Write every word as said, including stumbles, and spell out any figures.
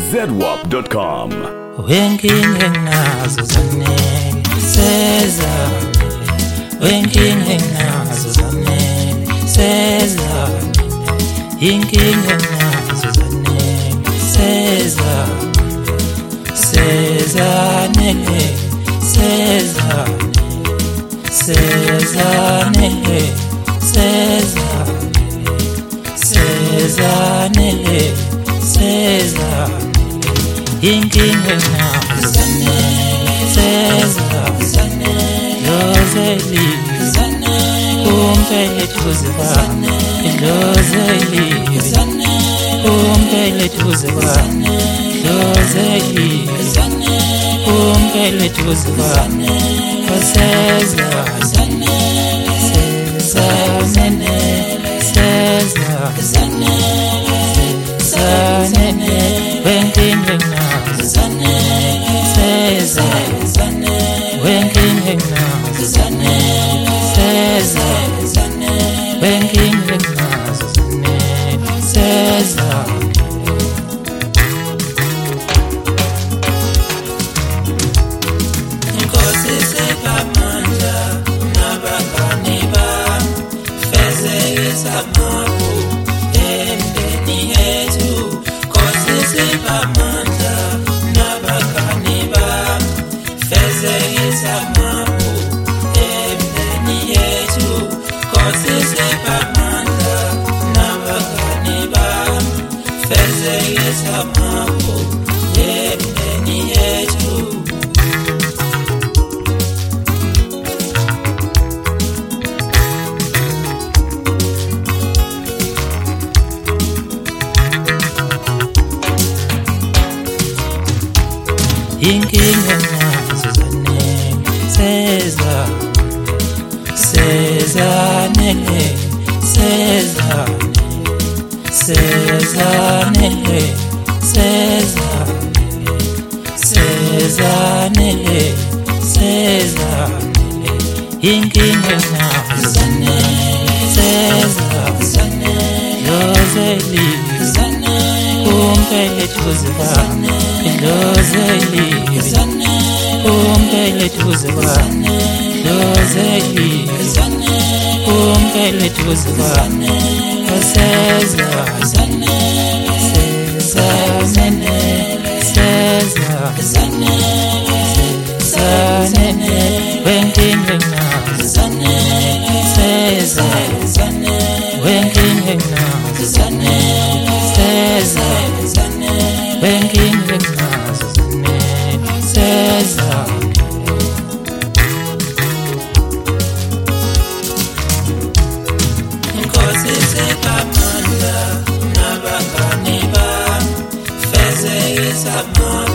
zedwap dot com. Wenking nazo zanele sezanele, wenking nazo zanele sezanele, inking nazo zanele sezanele, sezanele, sezanele, sezanele, sezanele, sezanele, inking nazo zanele sezanele, lozeli umpele tuziba, lozeli umpele tuziba, lozeli umpele tuziba, sezanele, sezanele, sezanele, sezanele, wenking nazo zanele sezanele, wenking nazo zanele sezanele, wenking nazo zanele sezanele. Nkosi sepamandla nabangani bami, feze izamaku emndeni yethu. Nkosi sepamandla nabangani bami, feze izamaku emndeni yethu. Nkosi sepamandla nabangani bami, feze izamaku emndeni yethu. Inking nazo zanele sezanele, sezanele, sezanele, sezanele, sezanele, sezanele, inking nazo zanele sezanele, lozeli umpele tuziba, lozeli umpele tuziba, lozeli umpele tuziba, sezanele, sezanele, sezanele, sezanele, wenking nazo zanele sezanele, wenking nazo zanele sezanele, wenking nazo zanele sezanele. Nkosi sepamandla nabangani bami, feze izamaku